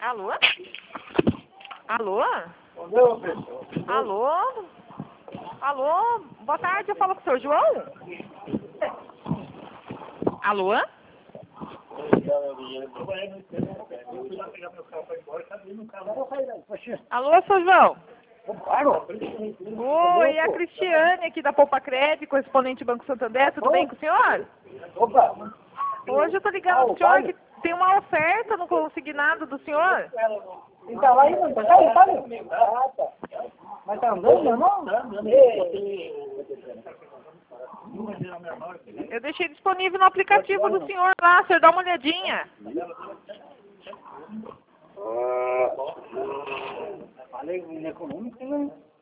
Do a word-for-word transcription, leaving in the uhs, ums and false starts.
Alô? Alô? Alô, pessoal. Alô? Alô? Boa tarde, eu falo com o senhor João? Alô? Alô, senhor João? Oi, é a Cristiane aqui da Poupa Crédito, correspondente Banco Santander, tudo bem com o senhor? Opa! Hoje eu tô ligando pro senhor que tem uma oferta no consignado do senhor. E tá lá ainda? Tá aí, tá aí? Ah, tá. Mas tá andando, meu irmão? Eu deixei disponível no aplicativo do senhor lá, o senhor dá uma olhadinha. Falei, econômico, né?